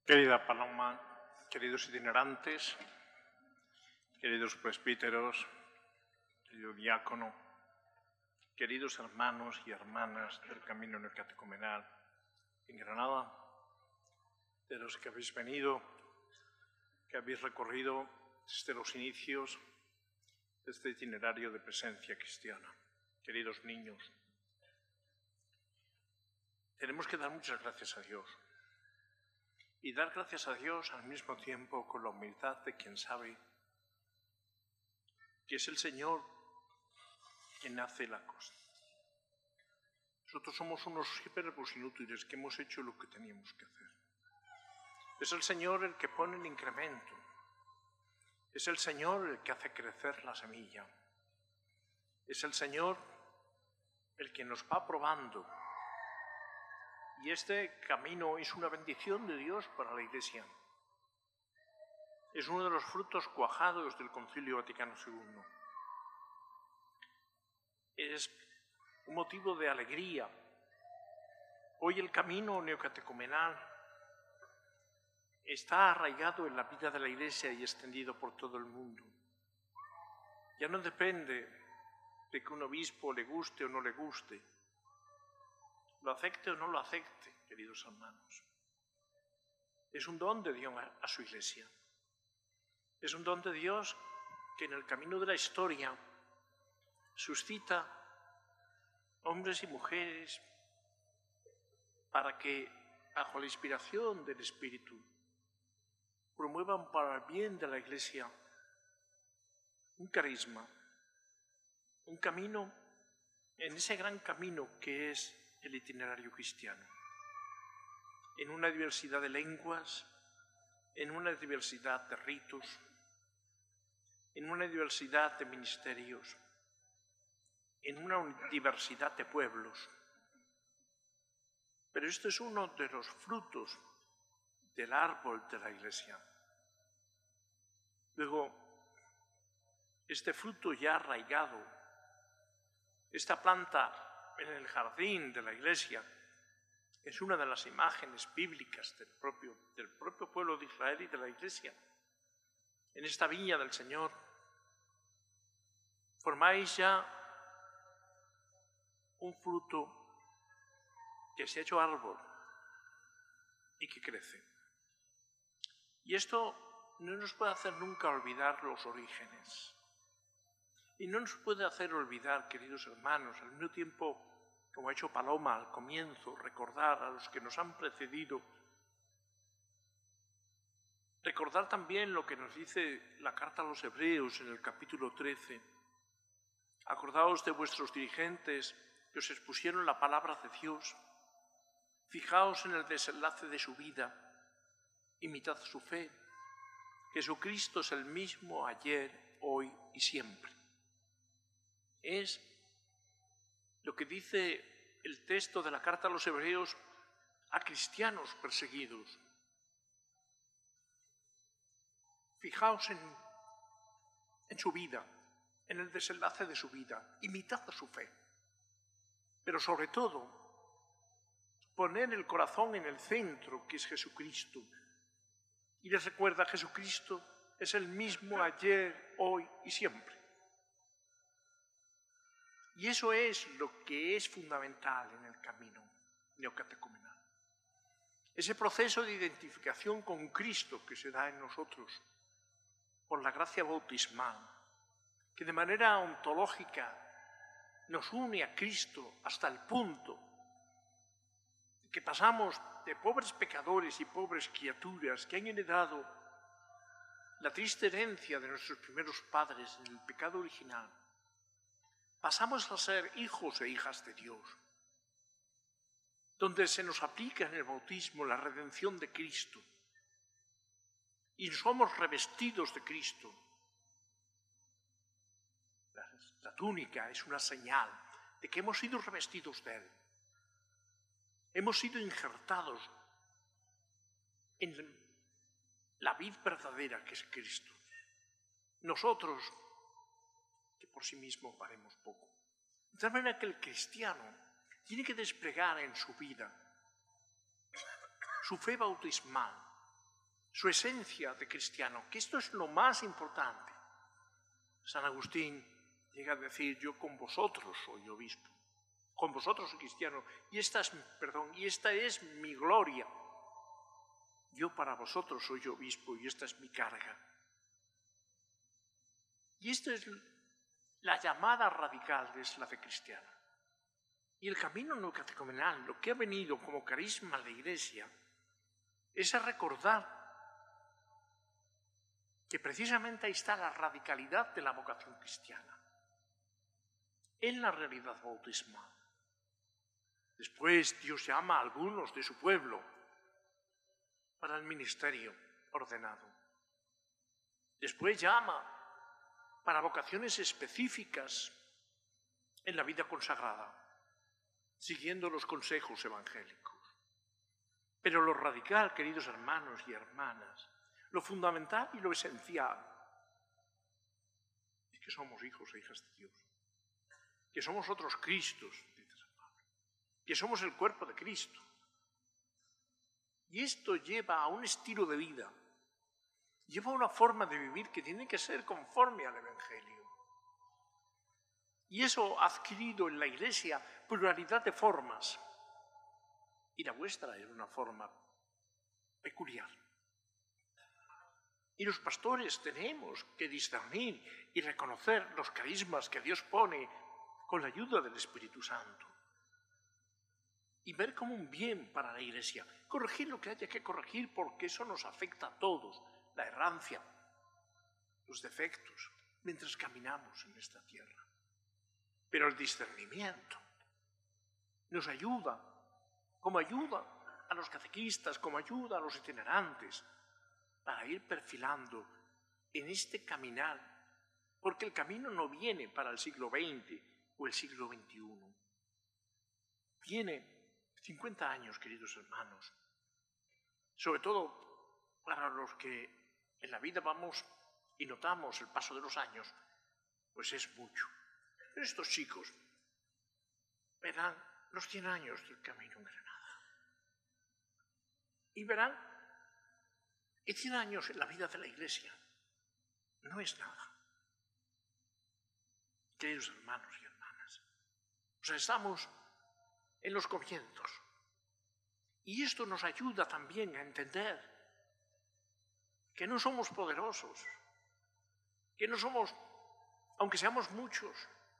Querida Paloma, queridos itinerantes, queridos presbíteros, querido diácono, queridos hermanos y hermanas del camino neocatecumenal en Granada, de los que habéis venido, que habéis recorrido desde los inicios de este itinerario de presencia cristiana. Queridos niños, tenemos que dar muchas gracias a Dios. Y dar gracias a Dios al mismo tiempo con la humildad de quien sabe que es el Señor quien hace la cosa. Nosotros somos unos siervos inútiles que hemos hecho lo que teníamos que hacer. Es el Señor el que pone el incremento. Es el Señor el que hace crecer la semilla. Es el Señor el que nos va probando. Y este camino es una bendición de Dios para la Iglesia. Es uno de los frutos cuajados del Concilio Vaticano II. Es un motivo de alegría. Hoy el camino neocatecumenal está arraigado en la vida de la Iglesia y extendido por todo el mundo. Ya no depende de que un obispo le guste o no le guste, lo acepte o no lo acepte, queridos hermanos. Es un don de Dios a su Iglesia. Es un don de Dios que en el camino de la historia suscita hombres y mujeres para que, bajo la inspiración del Espíritu, promuevan para el bien de la Iglesia un carisma, un camino, en ese gran camino que es el itinerario cristiano, en una diversidad de lenguas, en una diversidad de ritos, en una diversidad de ministerios, en una diversidad de pueblos. Pero esto es uno de los frutos del árbol de la Iglesia. Luego, este fruto ya arraigado, esta planta en el jardín de la Iglesia, es una de las imágenes bíblicas del propio pueblo de Israel y de la Iglesia. En esta viña del Señor formáis ya un fruto que se ha hecho árbol y que crece. Y esto no nos puede hacer nunca olvidar los orígenes. Y no nos puede hacer olvidar, queridos hermanos, al mismo tiempo, como ha hecho Paloma al comienzo, recordar a los que nos han precedido. Recordar también lo que nos dice la carta a los Hebreos en el capítulo 13. Acordaos de vuestros dirigentes que os expusieron la palabra de Dios. Fijaos en el desenlace de su vida. Imitad su fe. Jesucristo es el mismo ayer, hoy y siempre. Es lo que dice el texto de la carta a los Hebreos a cristianos perseguidos. Fijaos en su vida, en el desenlace de su vida, imitad su fe. Pero sobre todo, poner el corazón en el centro, que es Jesucristo. Y les recuerda, Jesucristo es el mismo ayer, hoy y siempre. Y eso es lo que es fundamental en el camino neocatecumenal. Ese proceso de identificación con Cristo que se da en nosotros por la gracia bautismal, que de manera ontológica nos une a Cristo hasta el punto de que pasamos de pobres pecadores y pobres criaturas que han heredado la triste herencia de nuestros primeros padres en el pecado original. Pasamos a ser hijos e hijas de Dios, donde se nos aplica en el bautismo la redención de Cristo y somos revestidos de Cristo. La túnica es una señal de que hemos sido revestidos de Él. Hemos sido injertados en la vid verdadera que es Cristo. Nosotros, que por sí mismos valemos poco. De tal manera que el cristiano tiene que desplegar en su vida su fe bautismal, su esencia de cristiano, que esto es lo más importante. San Agustín llega a decir: yo con vosotros soy obispo, con vosotros soy cristiano, y esta es mi gloria. Yo para vosotros soy obispo y esta es mi carga. Y esta es la llamada radical de la fe cristiana. Y el camino neocatecumenal, lo que ha venido como carisma a la Iglesia, es a recordar que precisamente ahí está la radicalidad de la vocación cristiana, en la realidad bautismal. Después Dios llama a algunos de su pueblo para el ministerio ordenado. Después llama para vocaciones específicas en la vida consagrada, siguiendo los consejos evangélicos. Pero lo radical, queridos hermanos y hermanas, lo fundamental y lo esencial, es que somos hijos e hijas de Dios, que somos otros Cristos, dice San Pablo, que somos el cuerpo de Cristo. Y esto lleva a un estilo de vida, lleva a una forma de vivir que tiene que ser conforme al Evangelio. Y eso ha adquirido en la Iglesia pluralidad de formas, y la vuestra es una forma peculiar. Y los pastores tenemos que discernir y reconocer los carismas que Dios pone con la ayuda del Espíritu Santo y ver como un bien para la Iglesia, corregir lo que haya que corregir, porque eso nos afecta a todos, la errancia, los defectos, mientras caminamos en esta tierra. Pero el discernimiento nos ayuda, como ayuda a los catequistas, como ayuda a los itinerantes, para ir perfilando en este caminar, porque el camino no viene para el siglo XX o el siglo XXI. Viene 50 años, queridos hermanos, sobre todo para los que en la vida vamos y notamos el paso de los años, pues es mucho. Pero estos chicos verán los 100 años del camino en Granada y verán que 100 años en la vida de la Iglesia no es nada. Queridos hermanos y hermanas, o sea, estamos en los comienzos. Y esto nos ayuda también a entender que no somos poderosos, que no somos, aunque seamos muchos,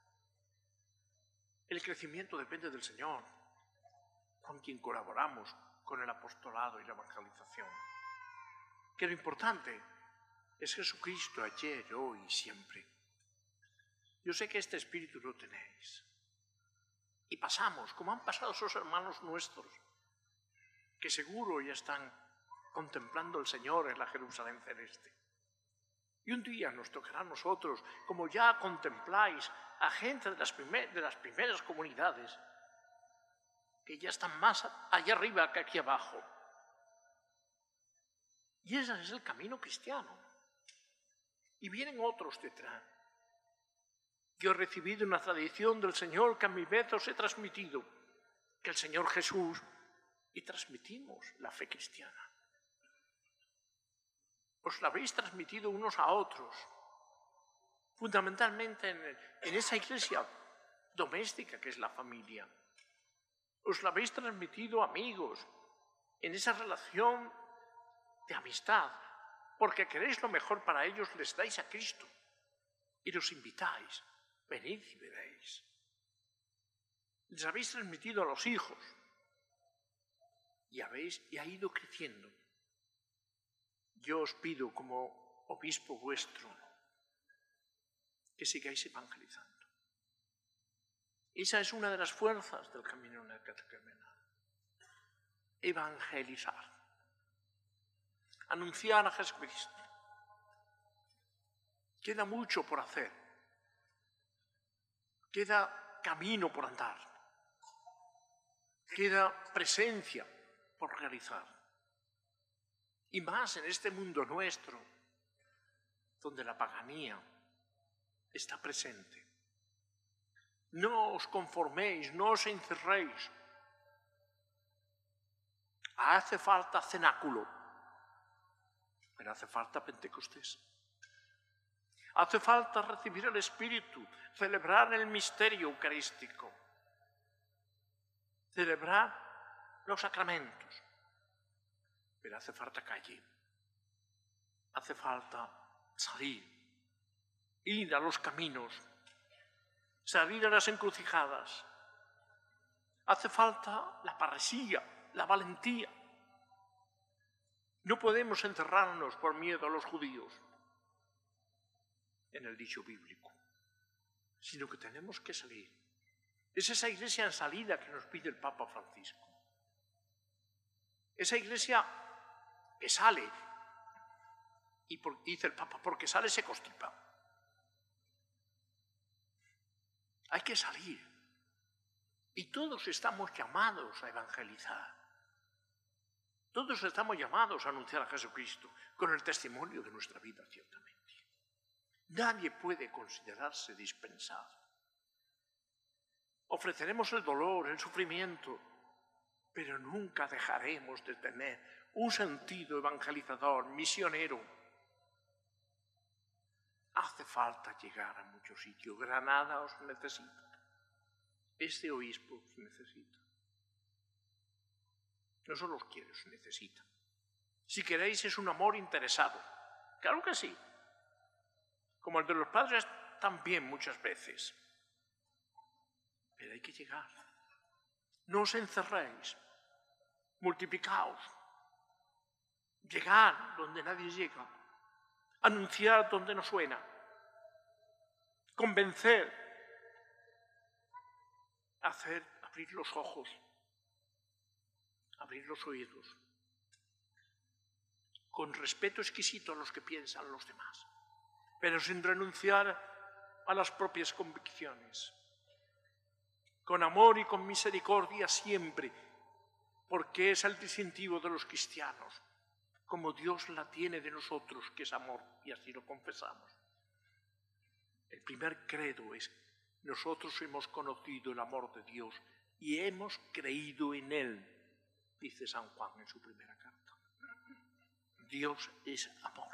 el crecimiento depende del Señor, con quien colaboramos con el apostolado y la evangelización. Que lo importante es Jesucristo ayer, hoy y siempre. Yo sé que este espíritu lo tenéis. Y pasamos, como han pasado esos hermanos nuestros, que seguro ya están contemplando al Señor en la Jerusalén celeste. Y un día nos tocará a nosotros, como ya contempláis a gente de las primeras comunidades, que ya están más allá arriba que aquí abajo. Y ese es el camino cristiano. Y vienen otros detrás. Yo he recibido una tradición del Señor que a mi vez os he transmitido, que el Señor Jesús, y transmitimos la fe cristiana. Os la habéis transmitido unos a otros, fundamentalmente en esa iglesia doméstica que es la familia. Os la habéis transmitido amigos, en esa relación de amistad, porque queréis lo mejor para ellos, les dais a Cristo y los invitáis, venid y veréis. Les habéis transmitido a los hijos y ha ido creciendo. Yo os pido como obispo vuestro que sigáis evangelizando. Esa es una de las fuerzas del camino neocatecumenal. Evangelizar. Anunciar a Jesucristo. Queda mucho por hacer. Queda camino por andar. Queda presencia por realizar. Y más en este mundo nuestro, donde la paganía está presente. No os conforméis, no os encerréis. Hace falta cenáculo. Pero hace falta Pentecostés. Hace falta recibir el Espíritu, celebrar el misterio eucarístico, celebrar los sacramentos. Pero hace falta calle. Hace falta salir, ir a los caminos, salir a las encrucijadas. Hace falta la parresía, la valentía. No podemos encerrarnos por miedo a los judíos, en el dicho bíblico, sino que tenemos que salir. Es esa iglesia en salida que nos pide el Papa Francisco. Esa iglesia que sale, y dice el Papa, porque sale se constipa. Hay que salir. Y todos estamos llamados a evangelizar. Todos estamos llamados a anunciar a Jesucristo con el testimonio de nuestra vida, ciertamente. Nadie puede considerarse dispensado. Ofreceremos el dolor, el sufrimiento, pero nunca dejaremos de tener un sentido evangelizador, misionero. Hace falta llegar a muchos sitios. Granada os necesita. Este obispo os necesita. No solo os quiere, os necesita. Si queréis, es un amor interesado. Claro que sí. Como el de los padres también muchas veces. Pero hay que llegar. No os encerréis. Multiplicaos. Llegar donde nadie llega. Anunciar donde no suena. Convencer. Abrir los ojos. Abrir los oídos. Con respeto exquisito a los que piensan los demás, pero sin renunciar a las propias convicciones. Con amor y con misericordia siempre, porque es el distintivo de los cristianos, como Dios la tiene de nosotros, que es amor, y así lo confesamos. El primer credo es: nosotros hemos conocido el amor de Dios y hemos creído en Él, dice San Juan en su primera carta. Dios es amor.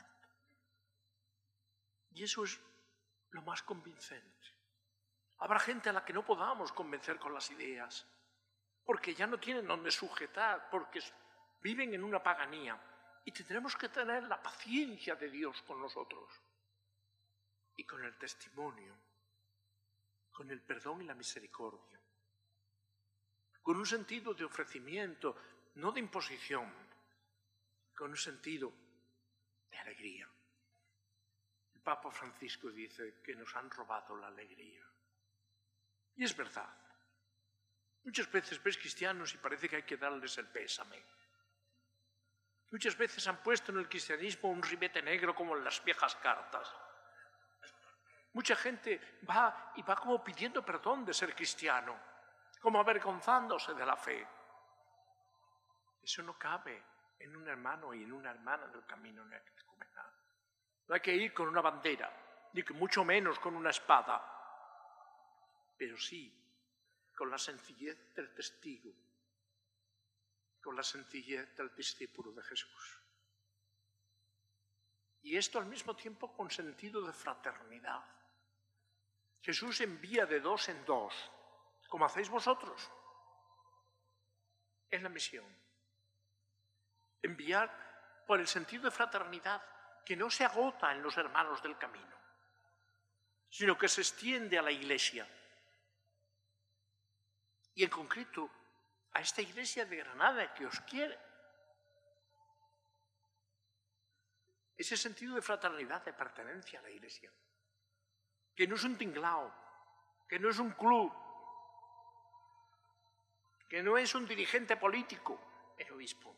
Y eso es lo más convincente. Habrá gente a la que no podamos convencer con las ideas, porque ya no tienen dónde sujetar, porque viven en una paganía. Y tendremos que tener la paciencia de Dios con nosotros. Y con el testimonio, con el perdón y la misericordia. Con un sentido de ofrecimiento, no de imposición, con un sentido de alegría. El Papa Francisco dice que nos han robado la alegría. Y es verdad. Muchas veces ves cristianos y parece que hay que darles el pésame. Muchas veces han puesto en el cristianismo un ribete negro como en las viejas cartas. Mucha gente va como pidiendo perdón de ser cristiano, como avergonzándose de la fe. Eso no cabe en un hermano y en una hermana del camino neocatecumenal. No hay que ir con una bandera, ni que mucho menos con una espada, pero sí con la sencillez del testigo, con la sencillez del discípulo de Jesús. Y esto al mismo tiempo con sentido de fraternidad. Jesús envía de dos en dos, como hacéis vosotros. Es la misión. Enviar por el sentido de fraternidad que no se agota en los hermanos del camino, sino que se extiende a la Iglesia. Y en concreto, a esta Iglesia de Granada que os quiere. Ese sentido de fraternidad, de pertenencia a la Iglesia. Que no es un tinglao, que no es un club, que no es un dirigente político, el obispo.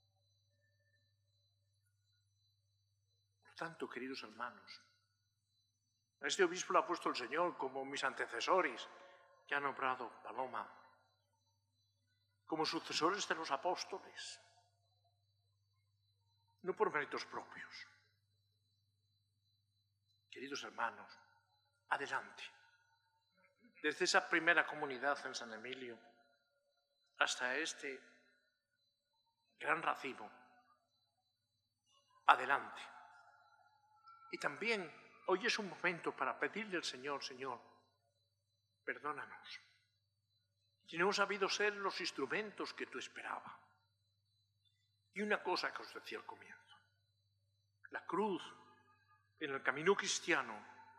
Por tanto, queridos hermanos, a este obispo lo ha puesto el Señor como mis antecesores, que ha nombrado Paloma, como sucesores de los apóstoles, no por méritos propios. Queridos hermanos, adelante. Desde esa primera comunidad en San Emilio hasta este gran racimo, adelante. Y también hoy es un momento para pedirle al Señor, Señor, perdónanos. Si no hemos sabido ser los instrumentos que tú esperabas. Y una cosa que os decía al comienzo. La cruz en el camino cristiano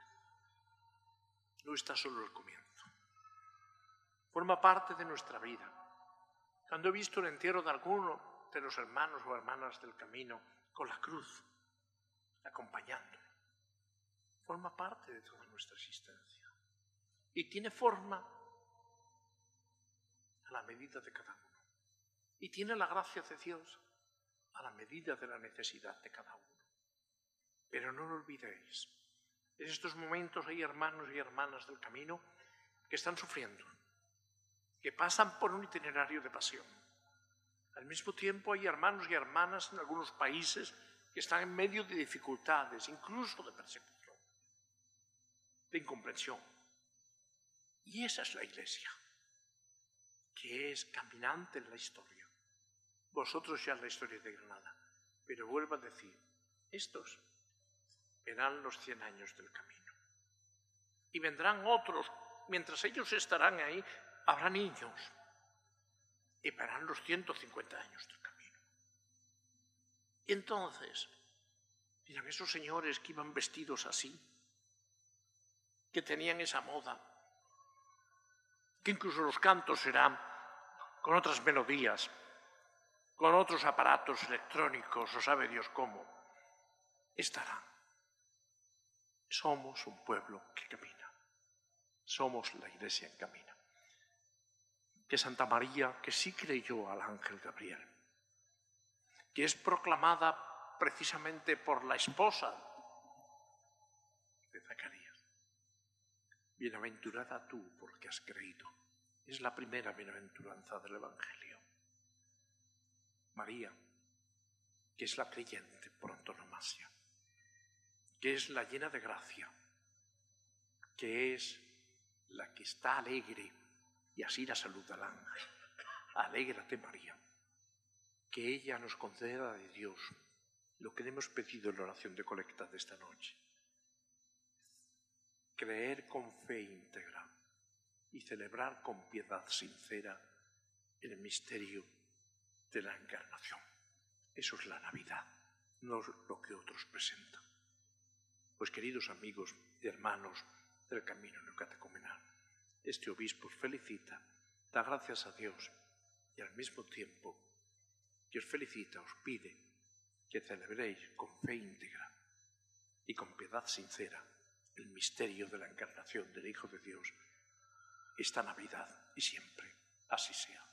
no está solo al comienzo. Forma parte de nuestra vida. Cuando he visto el entierro de alguno de los hermanos o hermanas del camino con la cruz, acompañándolo, forma parte de toda nuestra existencia. Y tiene forma a la medida de cada uno. Y tiene la gracia de Dios a la medida de la necesidad de cada uno. Pero no lo olvidéis. En estos momentos hay hermanos y hermanas del camino que están sufriendo, que pasan por un itinerario de pasión. Al mismo tiempo hay hermanos y hermanas en algunos países que están en medio de dificultades, incluso de persecución, de incomprensión. Y esa es la Iglesia, que es caminante en la historia. Vosotros ya en la historia de Granada. Pero vuelvo a decir, estos verán los 100 años del camino. Y vendrán otros, mientras ellos estarán ahí, habrá niños. Y verán los 150 años del camino. Y entonces, dirán esos señores que iban vestidos así, que tenían esa moda, que incluso los cantos serán con otras melodías, con otros aparatos electrónicos, o sabe Dios cómo, estarán. Somos un pueblo que camina. Somos la Iglesia en camino. Que Santa María, que sí creyó al ángel Gabriel, que es proclamada precisamente por la esposa de Zacarías. Bienaventurada tú porque has creído. Es la primera bienaventuranza del Evangelio. María, que es la creyente por antonomasia, que es la llena de gracia, que es la que está alegre, y así la saluda el ángel. Alégrate, María, que ella nos conceda de Dios lo que le hemos pedido en la oración de colecta de esta noche. Creer con fe íntegra y celebrar con piedad sincera el misterio de la encarnación. Eso es la Navidad, no es lo que otros presentan. Pues queridos amigos y hermanos del camino neocatecumenal, este obispo os felicita, da gracias a Dios y al mismo tiempo que os felicita os pide que celebréis con fe íntegra y con piedad sincera el misterio de la encarnación del Hijo de Dios esta Navidad y siempre así sea.